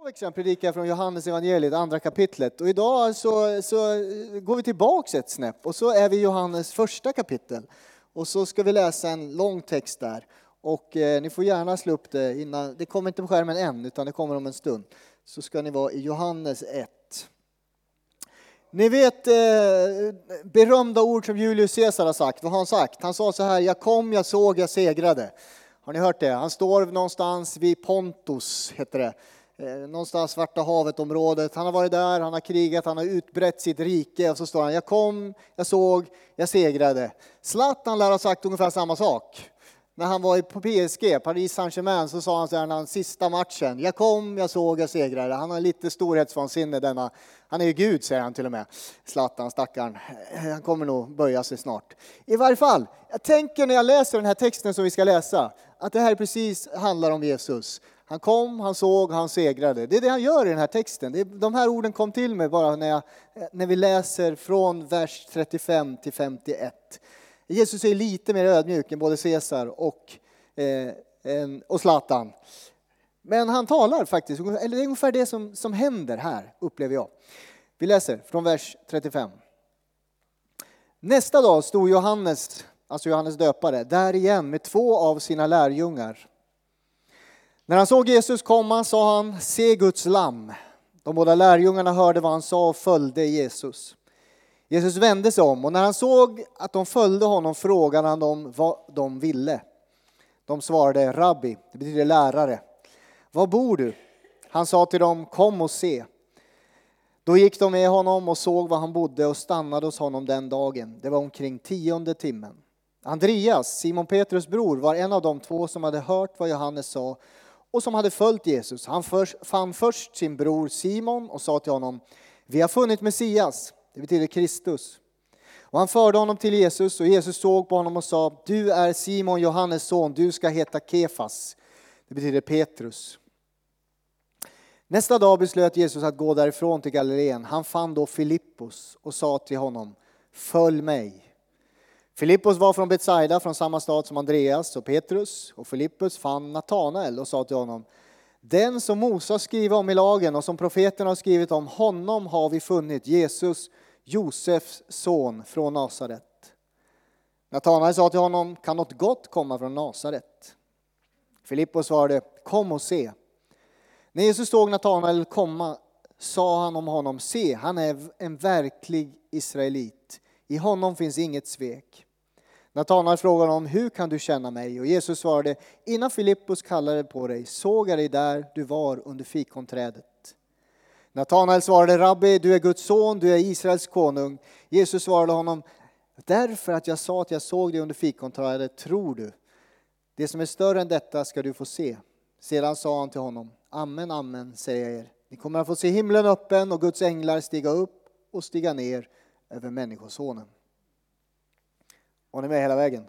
veckan predikade jag från Johannes evangeliet, andra kapitlet. Och idag så går vi tillbaka ett snäpp. Och så är vi i Johannes första kapitel. Och så ska vi läsa en lång text där. Och ni får gärna slå upp det innan. Det kommer inte på skärmen än, utan det kommer om en stund. Så ska ni vara i Johannes 1. Ni vet berömda ord som Julius Caesar har sagt. Vad har han sagt? Han sa så här: jag kom, jag såg, jag segrade. Har ni hört det? Han står någonstans vid Pontus, heter det. Någonstans Svarta havet-området. Han har varit där, han har krigat, han har utbrett sitt rike. Och så står han: jag kom, jag såg, jag segrade. Zlatan lär ha sagt ungefär samma sak. När han var på PSG, Paris Saint-Germain, så sa han så här när han sista matchen: jag kom, jag såg, jag segrade. Han har lite storhetsvansinne denna. Han är ju Gud, säger han till och med. Zlatan, stackaren. Han kommer nog böja sig snart. I varje fall, jag tänker när jag läser den här texten som vi ska läsa, att det här precis handlar om Jesus. Han kom, han såg, han segrade. Det är det han gör i den här texten. De här orden kom till mig bara när vi läser från vers 35 till 51. Jesus är lite mer ödmjuk än både Caesar och Zlatan. Men han talar faktiskt, eller det är ungefär det som händer här, upplever jag. Vi läser från vers 35. Nästa dag stod Johannes, alltså Johannes döpare, där igen med 2 av sina lärjungar. När han såg Jesus komma sa han: se Guds lamm. De båda lärjungarna hörde vad han sa och följde Jesus. Jesus vände sig om, och när han såg att de följde honom frågade han dem vad de ville. De svarade: rabbi, det betyder lärare. Var bor du? Han sa till dem: kom och se. Då gick de med honom och såg var han bodde och stannade hos honom den dagen. Det var omkring 10:e timmen. Andreas, Simon Petrus bror, var en av de 2 som hade hört vad Johannes sa och som hade följt Jesus. Han fann först sin bror Simon och sa till honom: vi har funnit Messias. Det betyder Kristus. Och han förde honom till Jesus, och Jesus såg på honom och sa: du är Simon Johannes son, du ska heta Kefas. Det betyder Petrus. Nästa dag beslöt Jesus att gå därifrån till Galileen. Han fann då Filippos och sa till honom: följ mig. Filippos var från Betsaida, från samma stad som Andreas och Petrus. Och Filippos fann Natanael och sa till honom: den som Mose skriver om i lagen och som profeterna har skrivit om, honom har vi funnit, Jesus, Josefs son från Nasaret. Natanael sa till honom: kan något gott komma från Nasaret? Filippos svarade: kom och se. När Jesus såg Natanael komma sa han om honom: se, han är en verklig israelit. I honom finns inget svek. Natanael frågade honom: hur kan du känna mig? Och Jesus svarade: innan Filippos kallade på dig såg jag dig där du var under fikonträdet. Natanael svarade: rabbi, du är Guds son, du är Israels konung. Jesus svarade honom: därför att jag sa att jag såg dig under fikonträdet tror du. Det som är större än detta ska du få se. Sedan sa han till honom: amen, amen, säger jag er. Ni kommer att få se himlen öppen och Guds änglar stiga upp och stiga ner över människosonen. Var ni med hela vägen?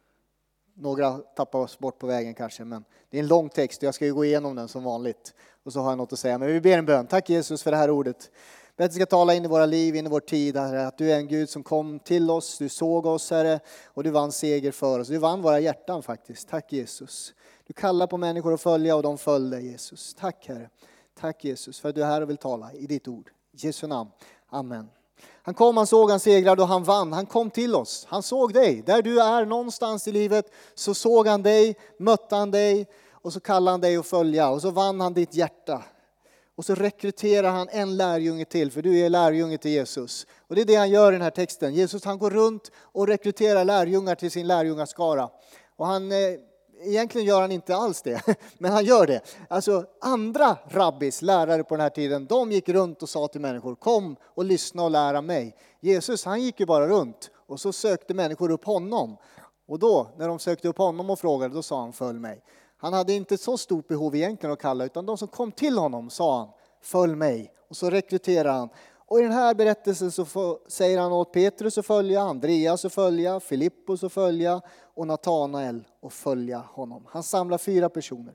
Några tappar oss bort på vägen kanske, men det är en lång text och jag ska ju gå igenom den som vanligt. Och så har jag något att säga, men vi ber en bön. Tack Jesus för det här ordet. Vi att du ska tala in i våra liv, in i vår tid, Herre. Att du är en Gud som kom till oss, du såg oss, Herre. Och du vann seger för oss. Du vann våra hjärtan faktiskt. Tack Jesus. Du kallar på människor att följa och de följde Jesus. Tack Herre. Tack Jesus för att du är här och vill tala i ditt ord. I Jesu namn. Amen. Han kom, han såg, han segrade och han vann. Han kom till oss. Han såg dig. Där du är någonstans i livet så såg han dig, mötte han dig och så kallade han dig att följa. Och så vann han ditt hjärta. Och så rekryterar han en lärjunge till, för du är lärjunge till Jesus. Och det är det han gör i den här texten. Jesus han går runt och rekryterar lärjungar till sin lärjungaskara. Och egentligen gör han inte alls det, men han gör det. Alltså andra rabbis, lärare på den här tiden, de gick runt och sa till människor: kom och lyssna och lära mig. Jesus han gick ju bara runt och så sökte människor upp honom. Och då när de sökte upp honom och frågade, då sa han: följ mig. Han hade inte så stort behov egentligen att kalla, utan de som kom till honom sa han: följ mig. Och så rekryterar han. Och i den här berättelsen så säger han åt Petrus att följa, Andreas att följa, Filippos att följa och Natanael att följa honom. Han samlar 4 personer.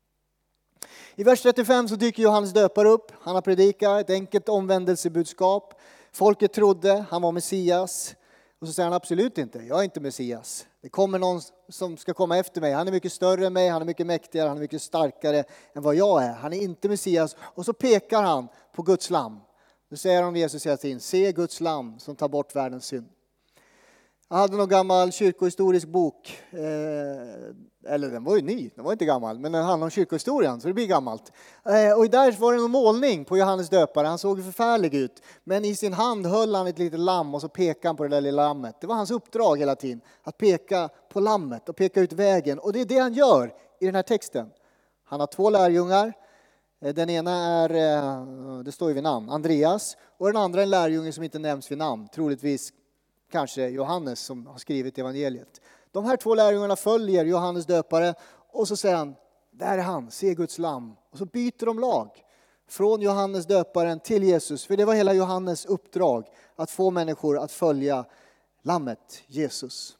I vers 35 så dyker Johannes döpare upp. Han har predikat ett enkelt omvändelsebudskap. Folket trodde han var Messias. Och så säger han absolut inte, jag är inte Messias. Det kommer någon som ska komma efter mig. Han är mycket större än mig, han är mycket mäktigare, han är mycket starkare än vad jag är. Han är inte Messias. Och så pekar han på Guds lamm. Nu säger han om Jesus hela tiden, se Guds lamm som tar bort världens synd. Jag hade någon gammal kyrkohistorisk bok, eller den var ju ny, den var inte gammal, men den handlar om kyrkohistorien så det blir gammalt. Och där var det en målning på Johannes döpare, han såg förfärlig ut, men i sin hand höll han ett litet lamm och så pekade han på det där lilla lammet. Det var hans uppdrag hela tiden, att peka på lammet och peka ut vägen, och det är det han gör i den här texten. Han har 2 lärjungar, den ena är, det står ju vid namn, Andreas, och den andra är en lärjunge som inte nämns vid namn, troligtvis kanske Johannes som har skrivit evangeliet. De här 2 lärjungarna följer Johannes döpare och så säger han, där är han, se Guds lamm. Och så byter de lag från Johannes döparen till Jesus. För det var hela Johannes uppdrag att få människor att följa lammet Jesus.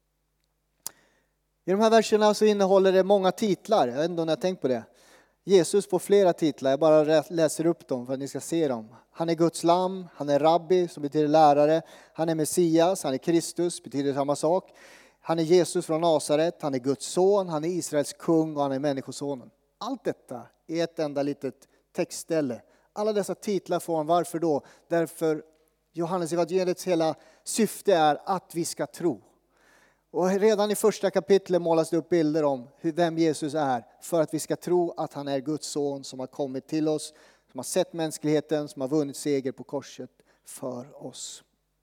I de här verserna så innehåller det många titlar. Jag vet inte om ni har tänkt på det. Jesus får flera titlar, jag bara läser upp dem för att ni ska se dem. Han är Guds lamm, han är rabbi som betyder lärare, han är Messias, han är Kristus, betyder samma sak. Han är Jesus från Nasaret, han är Guds son, han är Israels kung och han är människosonen. Allt detta är ett enda litet textställe. Alla dessa titlar får han, varför då? Därför Johannes evangeliets hela syfte är att vi ska tro. Och redan i första kapitlet målas det upp bilder om vem Jesus är. För att vi ska tro att han är Guds son som har kommit till oss. Som har sett mänskligheten, som har vunnit seger på korset för oss.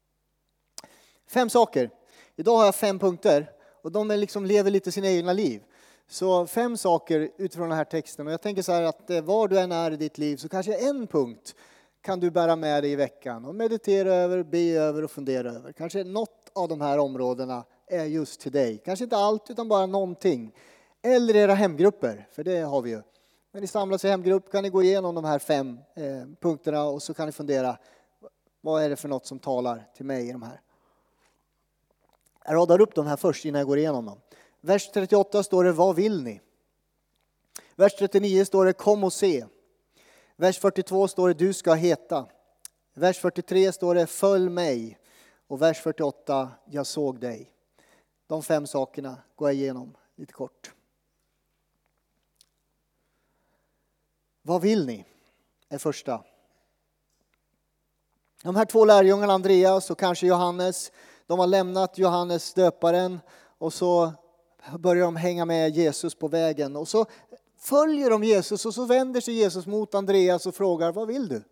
5 saker. Idag har jag 5 punkter. Och de lever lite sina egna liv. Så 5 saker utifrån den här texten. Och jag tänker så här att var du än är i ditt liv så kanske en punkt kan du bära med dig i veckan. Och meditera över, be över och fundera över. Kanske något av de här områdena är just till dig. Kanske inte allt utan bara någonting. Eller era hemgrupper, för det har vi ju. När ni samlas i hemgrupp kan ni gå igenom de här 5 punkterna och så kan ni fundera, vad är det för något som talar till mig i de här. Jag radar upp de här först innan jag går igenom dem. Vers 38 står det, vad vill ni? Vers 39 står det, kom och se. Vers 42 står det, du ska heta. Vers 43 står det, följ mig. Och vers 48, jag såg dig. De 5 sakerna går jag igenom lite kort. Vad vill ni? Är första. De här 2 lärjungarna, Andreas och kanske Johannes, de har lämnat Johannes döparen och så börjar de hänga med Jesus på vägen. Och så följer de Jesus och så vänder sig Jesus mot Andreas och frågar, vad vill du?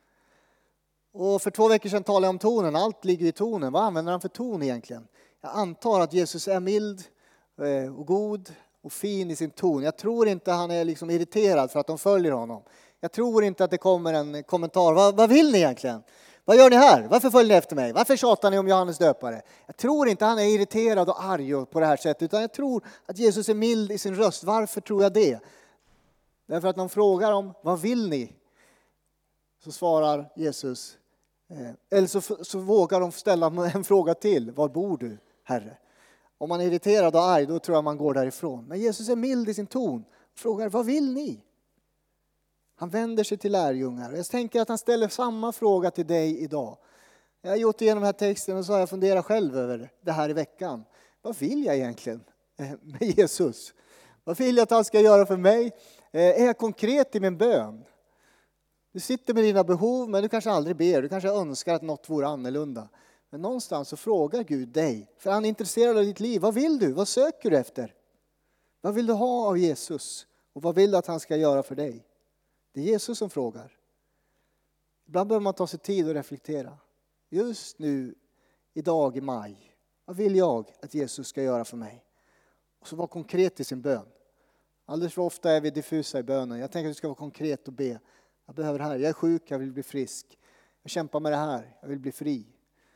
Och för 2 veckor sedan talade jag om tonen, allt ligger i tonen. Vad använder han för ton egentligen? Jag antar att Jesus är mild och god och fin i sin ton. Jag tror inte han är irriterad för att de följer honom. Jag tror inte att det kommer en kommentar. Vad vill ni egentligen? Vad gör ni här? Varför följer ni efter mig? Varför tjatar ni om Johannes döpare? Jag tror inte han är irriterad och arg på det här sättet. Utan jag tror att Jesus är mild i sin röst. Varför tror jag det? Därför att de frågar om, vad vill ni? Så svarar Jesus. Eller så vågar de ställa en fråga till. Var bor du, Herre? Om man är irriterad och arg, då tror jag man går därifrån. Men Jesus är mild i sin ton. Frågar, vad vill ni? Han vänder sig till lärjungar. Jag tänker att han ställer samma fråga till dig idag. Jag har gjort igenom den här texten och så har jag funderat själv över det här i veckan. Vad vill jag egentligen med Jesus? Vad vill jag att han ska göra för mig? Är jag konkret i min bön? Du sitter med dina behov, men du kanske aldrig ber. Du kanske önskar att något vore annorlunda. Men någonstans så frågar Gud dig. För han är intresserad av ditt liv. Vad vill du? Vad söker du efter? Vad vill du ha av Jesus? Och vad vill du att han ska göra för dig? Det är Jesus som frågar. Ibland behöver man ta sig tid och reflektera. Just nu, idag i maj. Vad vill jag att Jesus ska göra för mig? Och så vara konkret i sin bön. Alldeles för ofta är vi diffusa i bönen. Jag tänker att du ska vara konkret och be. Jag behöver det här. Jag är sjuk, jag vill bli frisk. Jag kämpar med det här, jag vill bli fri.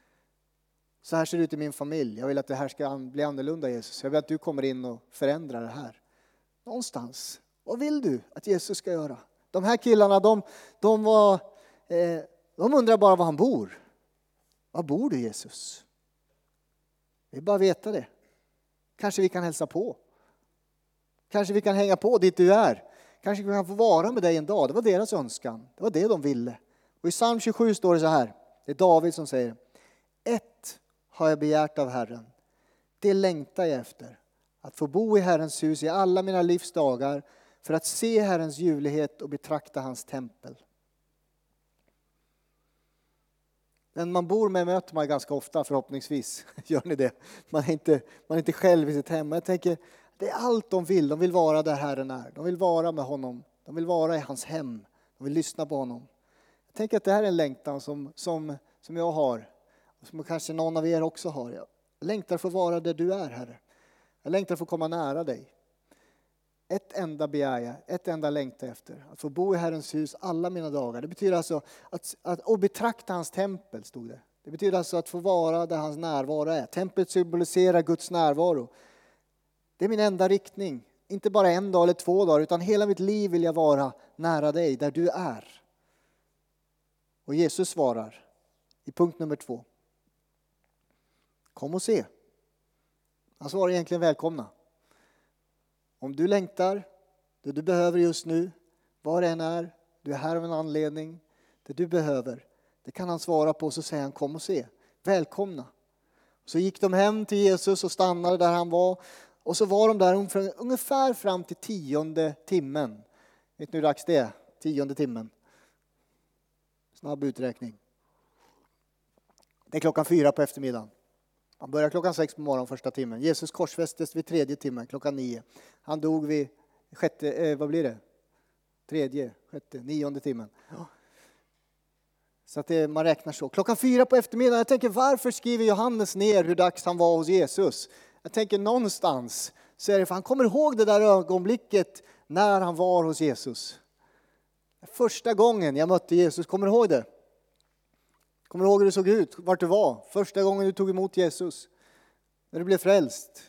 Så här ser det ut i min familj. Jag vill att det här ska bli annorlunda, Jesus. Jag vill att du kommer in och förändrar det här. Någonstans. Vad vill du att Jesus ska göra? De här killarna, de undrar bara var han bor. Var bor du, Jesus? Vi vill bara veta det. Kanske vi kan hälsa på. Kanske vi kan hänga på dit du är. Kanske vi kan få vara med dig en dag. Det var deras önskan. Det var det de ville. Och i psalm 27 står det så här. Det är David som säger. Ett har jag begärt av Herren. Det längtar jag efter. Att få bo i Herrens hus i alla mina livs dagar för att se Herrens ljuvlighet och betrakta hans tempel. Den man bor med möter man ganska ofta, förhoppningsvis. Gör ni det? Man är inte själv i sitt hem. Jag tänker, det är allt de vill. De vill vara där Herren är. De vill vara med honom. De vill vara i hans hem. De vill lyssna på honom. Jag tänker att det här är en längtan som jag har. Och som kanske någon av er också har. Jag längtar för att vara där du är, Herre. Jag längtar för att komma nära dig. Ett enda begär jag, ett enda längtar efter. Att få bo i Herrens hus alla mina dagar. Det betyder alltså att betrakta hans tempel, stod det. Det betyder alltså att få vara där hans närvaro är. Templet symboliserar Guds närvaro. Det är min enda riktning. Inte bara en dag eller 2 dagar, utan hela mitt liv vill jag vara nära dig, där du är. Och Jesus svarar i punkt nummer 2. Kom och se. Han svarar egentligen välkomna. Om du längtar, det du behöver just nu, var det än är, du är här av en anledning, det du behöver, det kan han svara på, så säger han kom och se. Välkomna. Så gick de hem till Jesus och stannade där han var. Och så var de där ungefär fram till 10:e timmen. Vet ni hur dags det är? 10:e timmen. Snabb uträkning. Det är 4:00 på eftermiddagen. Han börjar 6:00 på morgonen första timmen. Jesus korsfästes vid 3:e timmen, 9:00. Han dog vid 9:e timmen. Ja. Så att man räknar så. 4:00 på eftermiddagen. Jag tänker, varför skriver Johannes ner hur dags han var hos Jesus? Jag tänker någonstans så är det för han kommer ihåg det där ögonblicket när han var hos Jesus. Första gången jag mötte Jesus, kommer du ihåg det? Kommer du ihåg hur det såg ut? Vart du var? Första gången du tog emot Jesus. När du blev frälst.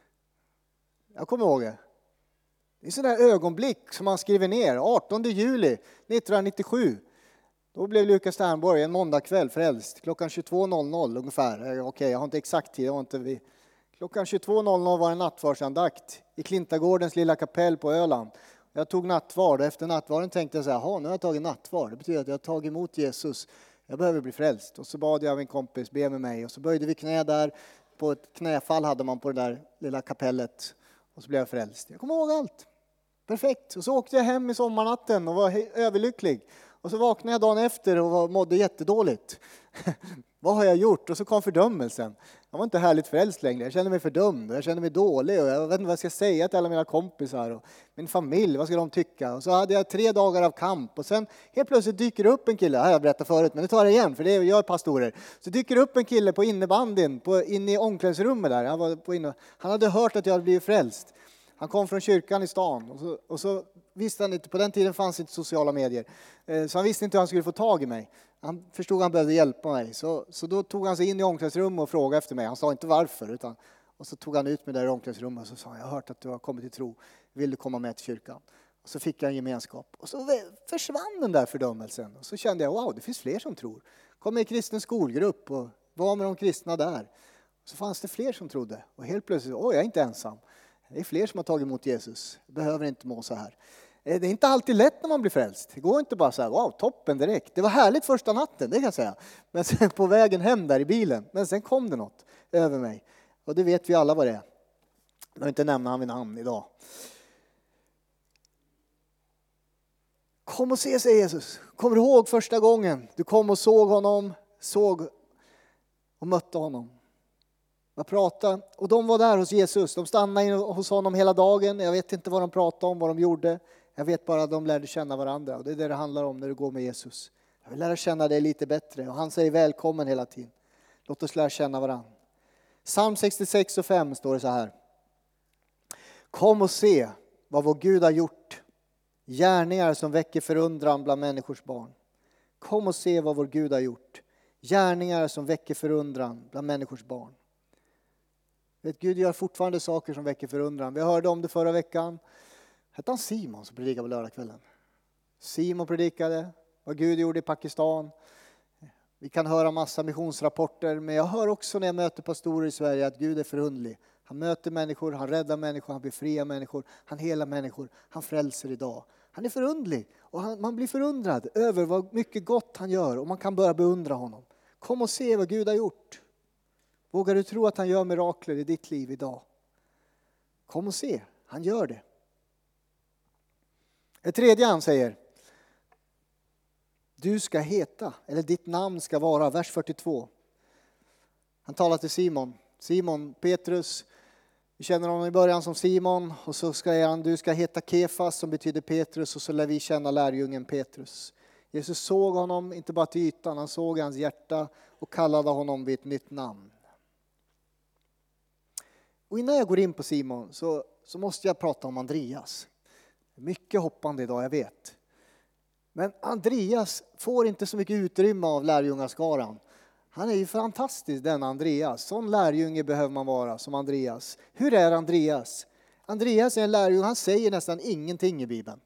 Jag kommer ihåg det. Det är sådana här ögonblick som man skriver ner. 18 juli 1997. Då blev Lukas Sternborg en måndagkväll frälst. 22:00 ungefär. Okej, jag har inte exakt tid. 22:00 var en nattvardsandakt i Klintagårdens lilla kapell på Öland. Jag tog nattvard och efter nattvarden tänkte jag så här, nu har jag tagit nattvard. Det betyder att jag har tagit emot Jesus. Jag behöver bli frälst. Och så bad jag min kompis be med mig. Och så böjde vi knä där. På ett knäfall hade man på det där lilla kapellet. Och så blev jag frälst. Jag kommer ihåg allt. Perfekt. Och så åkte jag hem i sommarnatten och var överlycklig. Och så vaknade jag dagen efter och mådde jättedåligt. Vad har jag gjort? Och så kom fördömelsen. Jag var inte härligt frälst längre. Jag kände mig fördömd. Jag kände mig dålig. Och jag vet inte vad jag ska säga till alla mina kompisar. Och min familj, vad ska de tycka? Och så hade jag 3 dagar av kamp. Och sen helt plötsligt dyker det upp en kille. Det har jag berättat förut, men nu tar jag igen. För det gör pastorer. Så dyker det upp en kille på innebandyn. Inne i omklädningsrummet där. Han hade hört att jag hade blivit frälst. Han kom från kyrkan i stan. Och så visste han inte, på den tiden fanns inte sociala medier. Så han visste inte hur han skulle få tag i mig. Han förstod att han behövde hjälpa mig. Så då tog han sig in i omklädningsrummet och frågade efter mig. Han sa inte varför. Och så tog han ut mig där i omklädningsrummet och så sa han, jag har hört att du har kommit till tro. Vill du komma med till kyrkan? Och så fick jag en gemenskap. Och så försvann den där fördömelsen. Och så kände jag, wow, det finns fler som tror. Kom med i kristen skolgrupp och var med de kristna där. Och så fanns det fler som trodde. Och helt plötsligt, jag är inte ensam. Det är fler som har tagit emot Jesus. Jag behöver inte må så här. Det är inte alltid lätt när man blir frälst. Det går inte bara så här, wow, toppen direkt. Det var härligt första natten, det kan jag säga. Men sen på vägen hem där i bilen. Men sen kom det något över mig. Och det vet vi alla vad det är. Jag vill inte nämna han vid namn idag. Kom och se, säger Jesus. Kommer du ihåg första gången du kom och såg honom, såg och mötte honom? Jag pratade, och de var där hos Jesus. De stannade hos honom hela dagen. Jag vet inte vad de pratade om, vad de gjorde. Jag vet bara att de lärde känna varandra. Och det är det handlar om när du går med Jesus. Jag vill lära känna dig lite bättre. Och han säger välkommen hela tiden. Låt oss lära känna varandra. Psalm 66:5 står det så här. Kom och se vad vår Gud har gjort. Gärningar som väcker förundran bland människors barn. Kom och se vad vår Gud har gjort. Gärningar som väcker förundran bland människors barn. Gud gör fortfarande saker som väcker förundran. Vi hörde om det förra veckan. Hette han Simon som predikade på lördagskvällen? Simon predikade vad Gud gjorde i Pakistan. Vi kan höra massa missionsrapporter. Men jag hör också när jag möter pastorer i Sverige att Gud är förundlig. Han möter människor, han räddar människor, han befriar människor. Han helar människor, han frälser idag. Han är förundlig. Och man blir förundrad över vad mycket gott han gör. Och man kan börja beundra honom. Kom och se vad Gud har gjort. Vågar du tro att han gör mirakler i ditt liv idag? Kom och se, han gör det. Det tredje han säger. Du ska heta, eller ditt namn ska vara, vers 42. Han talar till Simon. Simon Petrus, vi känner honom i början som Simon. Och så ska du ska heta Kefas som betyder Petrus. Och så lär vi känna lärjungen Petrus. Jesus såg honom inte bara till ytan, han såg hans hjärta och kallade honom vid ett nytt namn. Och innan jag går in på Simon så måste jag prata om Andreas. Mycket hoppande idag, jag vet. Men Andreas får inte så mycket utrymme av lärjungaskaran. Han är ju fantastisk, den Andreas. Sån lärjunge behöver man vara som Andreas. Hur är Andreas? Andreas är en lärjunge, han säger nästan ingenting i Bibeln.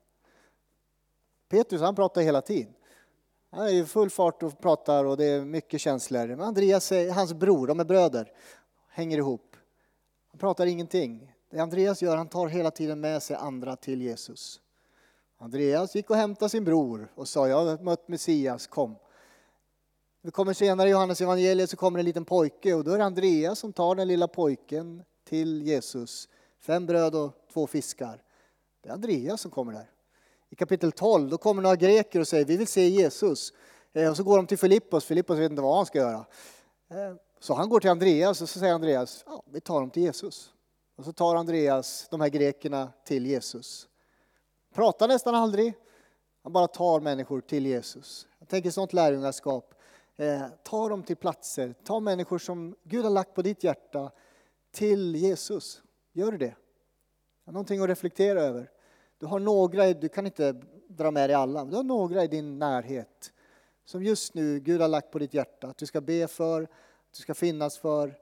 Petrus, han pratar hela tiden. Han är i full fart och pratar och det är mycket känslor. Men Andreas är hans bror, de är bröder. Hänger ihop. Han pratar ingenting. Det Andreas gör, han tar hela tiden med sig andra till Jesus. Andreas gick och hämtade sin bror och sa, jag har mött Messias, kom. Vi kommer senare i Johannes evangeliet så kommer en liten pojke och då är det Andreas som tar den lilla pojken till Jesus. 5 bröd och 2 fiskar. Det är Andreas som kommer där. I kapitel 12 då kommer några greker och säger, vi vill se Jesus. Och så går de till Filippos. Filippos vet inte vad han ska göra. Så han går till Andreas och så säger Andreas, ja, vi tar dem till Jesus. Och så tar Andreas de här grekerna till Jesus. Pratar nästan aldrig. Han bara tar människor till Jesus. Jag tänker sånt lärjungaskap. Ta dem till platser. Ta människor som Gud har lagt på ditt hjärta till Jesus. Gör det. Någonting att reflektera över. Du har några, du kan inte dra med dig alla. Men du har några i din närhet. Som just nu Gud har lagt på ditt hjärta. Att du ska be för. Att du ska finnas för.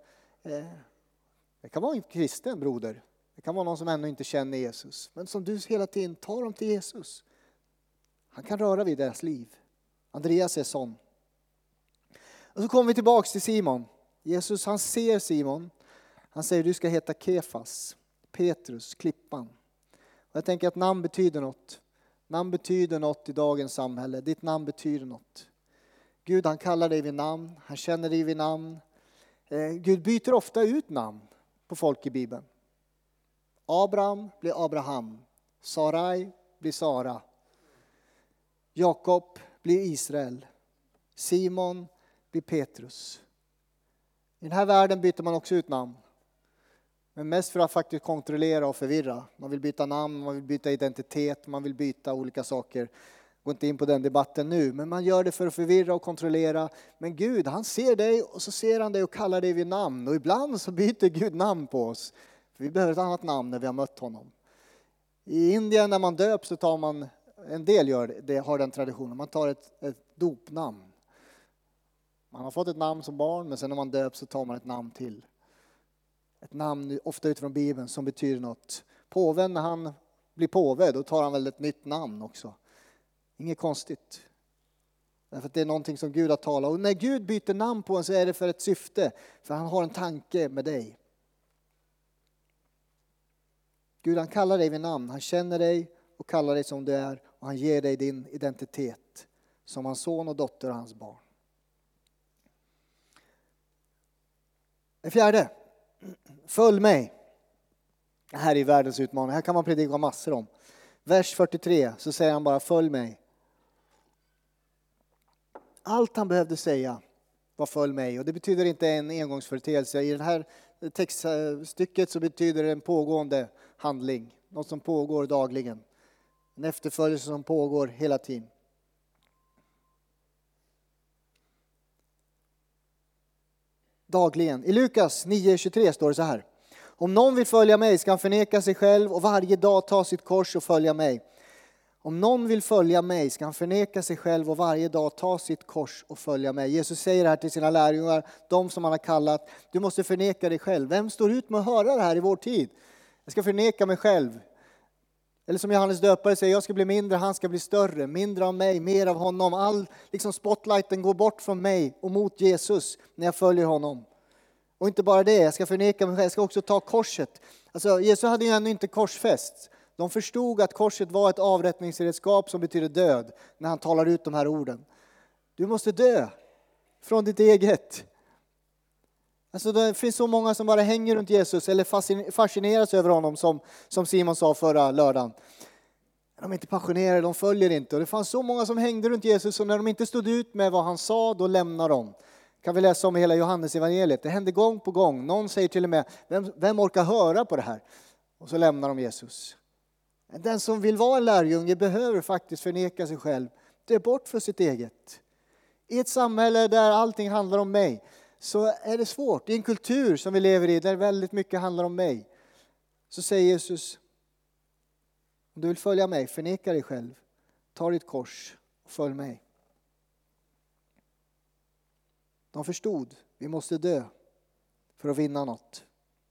Det kan vara en kristen broder. Det kan vara någon som ännu inte känner Jesus. Men som du hela tiden tar dem till Jesus. Han kan röra vid deras liv. Andreas är sån. Och så kommer vi tillbaka till Simon. Jesus han ser Simon. Han säger du ska heta Kefas. Petrus, klippan. Och jag tänker att namn betyder något. Namn betyder något i dagens samhälle. Ditt namn betyder något. Gud han kallar dig vid namn. Han känner dig vid namn. Gud byter ofta ut namn på folk i Bibeln. Abraham blir Abraham. Sarai blir Sara. Jakob blir Israel. Simon blir Petrus. I den här världen byter man också ut namn. Men mest för att faktiskt kontrollera och förvirra. Man vill byta namn, man vill byta identitet, man vill byta olika saker. Går inte in på den debatten nu, men man gör det för att förvirra och kontrollera. Men Gud, han ser dig och så ser han dig och kallar dig vid namn. Och ibland så byter Gud namn på oss. För vi behöver ett annat namn när vi har mött honom. I Indien när man döps så tar man, en del gör det, har den traditionen, man tar ett dopnamn. Man har fått ett namn som barn, men sen när man döps så tar man ett namn till. Ett namn ofta utifrån Bibeln som betyder något. Påven när han blir påve, då tar han väl ett nytt namn också. Inget konstigt. Därför att det är någonting som Gud har talat. Och när Gud byter namn på en så är det för ett syfte. För han har en tanke med dig. Gud han kallar dig vid namn. Han känner dig och kallar dig som du är. Och han ger dig din identitet. Som hans son och dotter och hans barn. Det fjärde. Följ mig. Det här är världens utmaning. Här kan man predika massor om. Vers 43 så säger han bara följ mig. Allt han behövde säga var följ mig. Och det betyder inte en engångsföreteelse. I det här textstycket så betyder det en pågående handling. Något som pågår dagligen. En efterföljelse som pågår hela tiden. Dagligen. I Lukas 9:23 står det så här. Om någon vill följa mig ska han förneka sig själv och varje dag ta sitt kors och följa mig. Om någon vill följa mig ska han förneka sig själv och varje dag ta sitt kors och följa mig. Jesus säger här till sina lärjungar, de som han har kallat, du måste förneka dig själv. Vem står ut med att höra det här i vår tid? Jag ska förneka mig själv. Eller som Johannes döpare säger, jag ska bli mindre, han ska bli större. Mindre av mig, mer av honom. All spotlighten går bort från mig och mot Jesus när jag följer honom. Och inte bara det, jag ska förneka mig själv, jag ska också ta korset. Alltså Jesus hade ju ännu inte korsfäst. De förstod att korset var ett avrättningsredskap som betyder död när han talar ut de här orden. Du måste dö från ditt eget. Alltså det finns så många som bara hänger runt Jesus eller fascineras över honom som Simon sa förra lördagen. De är inte passionerade, de följer inte. Och det fanns så många som hängde runt Jesus och när de inte stod ut med vad han sa, då lämnar de. Kan vi läsa om i hela Johannes evangeliet. Det hände gång på gång. Någon säger till och med, vem orkar höra på det här? Och så lämnar de Jesus. Den som vill vara en lärjunge behöver faktiskt förneka sig själv. Dö bort för sitt eget. I ett samhälle där allting handlar om mig så är det svårt. I en kultur som vi lever i där väldigt mycket handlar om mig. Så säger Jesus, om du vill följa mig, förneka dig själv. Ta ditt kors och följ mig. De förstod, vi måste dö för att vinna något.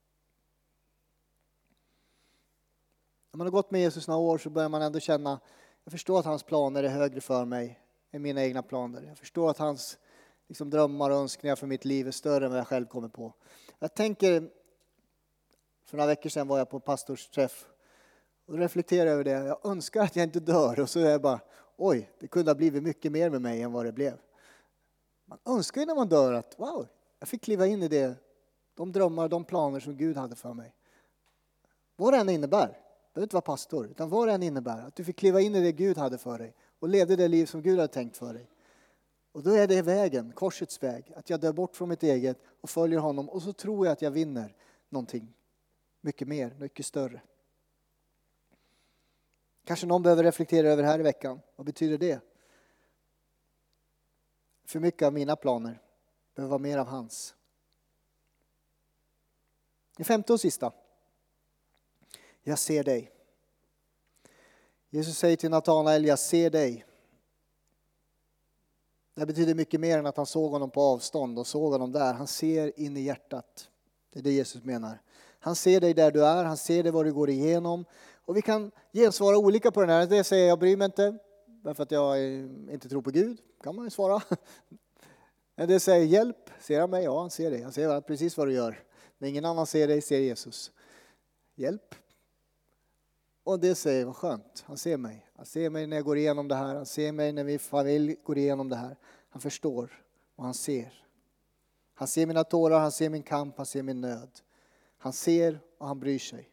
När man har gått med Jesus några år så börjar man ändå känna, jag förstår att hans planer är högre för mig än mina egna planer. Jag förstår att hans drömmar och önskningar för mitt liv är större än vad jag själv kommer på. Jag tänker, för några veckor sedan var jag på pastorsträff och reflekterade över det. Jag önskar att jag inte dör och så är jag bara, oj, det kunde ha blivit mycket mer med mig än vad det blev. Man önskar ju när man dör att, wow, jag fick kliva in i det, de drömmar och de planer som Gud hade för mig. Vad det än innebär, det behöver inte vara pastor, utan vad det än innebär, att du fick kliva in i det Gud hade för dig och levde det liv som Gud hade tänkt för dig. Och då är det vägen, korsets väg, att jag dör bort från mitt eget och följer honom och så tror jag att jag vinner någonting mycket mer, mycket större. Kanske någon behöver reflektera över det här i veckan. Vad betyder det? För mycket av mina planer behöver vara mer av hans. Det femte och sista. Jag ser dig. Jesus säger till Natanael, jag ser dig. Det betyder mycket mer än att han såg honom på avstånd och såg honom där. Han ser in i hjärtat. Det är det Jesus menar. Han ser dig där du är, han ser dig vad du går igenom. Och vi kan gensvara olika på den här. Det säger jag bryr mig inte, därför att jag inte tror på Gud. Kan man ju svara. Det säger hjälp, ser han mig? Ja, han ser dig. Han ser precis vad du gör. När ingen annan ser dig, ser Jesus. Hjälp. Och det säger, vad skönt, han ser mig. Han ser mig när jag går igenom det här. Han ser mig när min familj går igenom det här. Han förstår och han ser. Han ser mina tårar, han ser min kamp, han ser min nöd. Han ser och han bryr sig.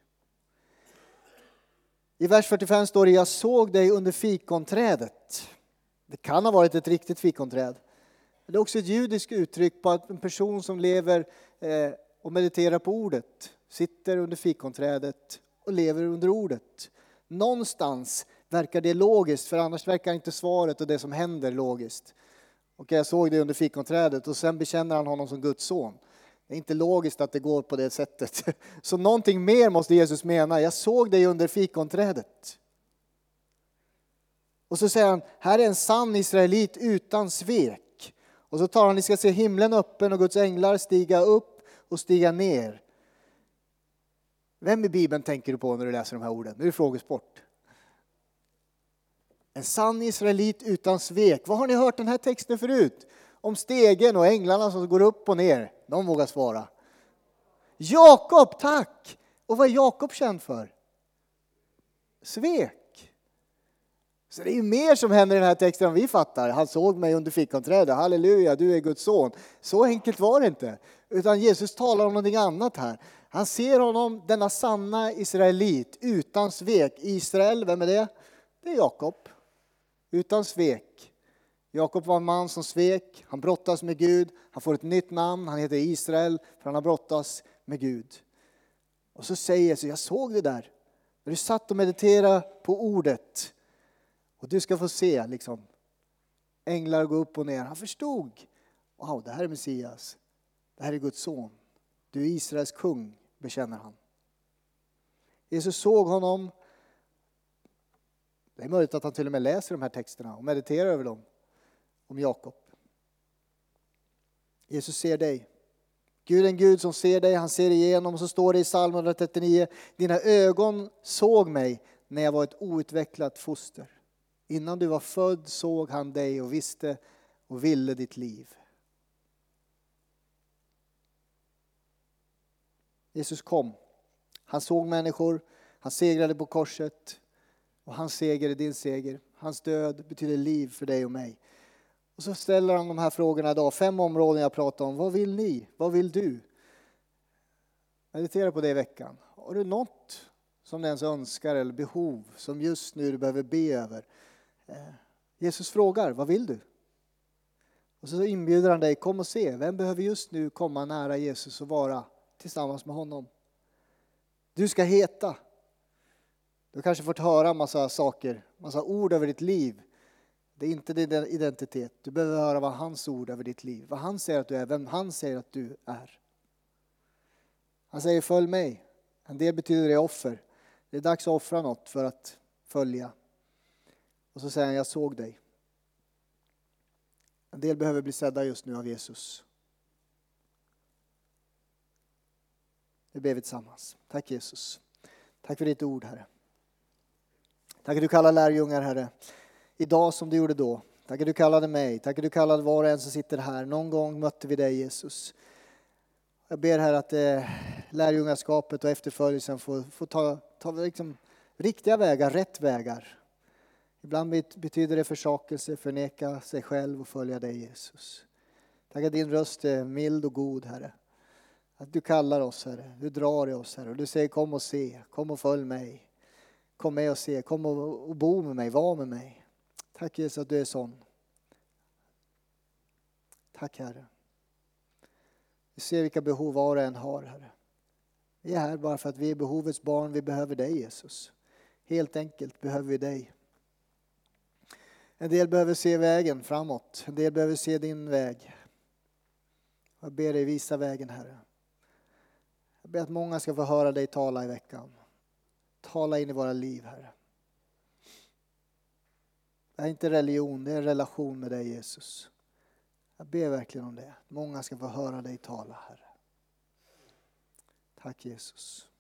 I vers 45 står det, jag såg dig under fikonträdet. Det kan ha varit ett riktigt fikonträd. Det är också ett judiskt uttryck på att en person som lever och mediterar på ordet sitter under fikonträdet och lever under ordet. Någonstans verkar det logiskt, för annars verkar inte svaret och det som händer logiskt. Och jag såg det under fikonträdet och sen bekänner han honom som Guds son. Det är inte logiskt att det går på det sättet. Så någonting mer måste Jesus mena. Jag såg dig under fikonträdet. Och så säger han, här är en sann israelit utan svek. Och så tar han, ni ska se himlen öppen och Guds änglar stiga upp och stiga ner. Vem i Bibeln tänker du på när du läser de här orden? Nu är det frågesport. En sann israelit utan svek. Vad har ni hört den här texten förut? Om stegen och änglarna som går upp och ner. De vågar svara. Jakob, tack! Och vad är Jakob känd för? Svek. Så det är ju mer som händer i den här texten än vi fattar. Han såg mig under fikonträdet. Halleluja, du är Guds son. Så enkelt var det inte. Utan Jesus talar om någonting annat här. Han ser honom, denna sanna israelit, utan svek. Israel, vem är det? Det är Jakob. Utan svek. Jakob var en man som svek. Han brottas med Gud. Han får ett nytt namn. Han heter Israel för han har brottas med Gud. Och så säger Jesus, jag såg det där. När du satt och mediterade på ordet. Och du ska få se änglar gå upp och ner. Han förstod. Wow, det här är Messias. Det här är Guds son. Du är Israels kung, bekänner han. Jesus såg honom. Det är möjligt att han till och med läser de här texterna och mediterar över dem. Om Jakob. Jesus ser dig. Gud är en Gud som ser dig. Han ser igenom. Och så står det i psalm 139. Dina ögon såg mig när jag var ett outvecklat foster. Innan du var född såg han dig och visste och ville ditt liv. Jesus kom. Han såg människor. Han segrade på korset. Och hans seger är din seger. Hans död betyder liv för dig och mig. Och så ställer han de här frågorna idag. 5 områden jag pratar om. Vad vill ni? Vad vill du? Meditera på det i veckan. Har du något som du ens önskar eller behov som just nu du behöver be över? Jesus frågar, vad vill du? Och så inbjuder han dig, kom och se. Vem behöver just nu komma nära Jesus och vara tillsammans med honom? Du ska heta. Du har kanske fått höra massa saker, massa ord över ditt liv. Det är inte din identitet. Du behöver höra vad hans ord över ditt liv. Vad han säger att du är, vem han säger att du är. Han säger, följ mig. En del betyder det offer. Det är dags att offra något för att följa. Och så säger han, jag såg dig. En del behöver bli sedda just nu av Jesus. Nu ber vi tillsammans. Tack Jesus. Tack för ditt ord, Herre. Tack att du kallar lärjungar, Herre. Idag som du gjorde då. Tack att du kallade mig. Tack att du kallade var och en som sitter här. Någon gång mötte vi dig, Jesus. Jag ber, Herre, att lärjungaskapet och efterföljelsen får ta liksom riktiga vägar, rätt vägar. Ibland betyder det försakelse, förneka sig själv och följa dig, Jesus. Tack att din röst är mild och god, Herre. Att du kallar oss, Herre. Du drar i oss, Herre. Och du säger, kom och se. Kom och följ mig. Kom med och se. Kom och bo med mig. Var med mig. Tack Jesus att du är sån. Tack, Herre. Vi ser vilka behov var och en har, Herre. Vi är här bara för att vi är behovets barn. Vi behöver dig, Jesus. Helt enkelt behöver vi dig. En del behöver se vägen framåt. En del behöver se din väg. Jag ber dig visa vägen, Herre. Jag ber att många ska få höra dig tala i veckan. Tala in i våra liv, Herre. Det är inte religion, det är en relation med dig, Jesus. Jag ber verkligen om det. Många ska få höra dig tala, Herre. Tack Jesus.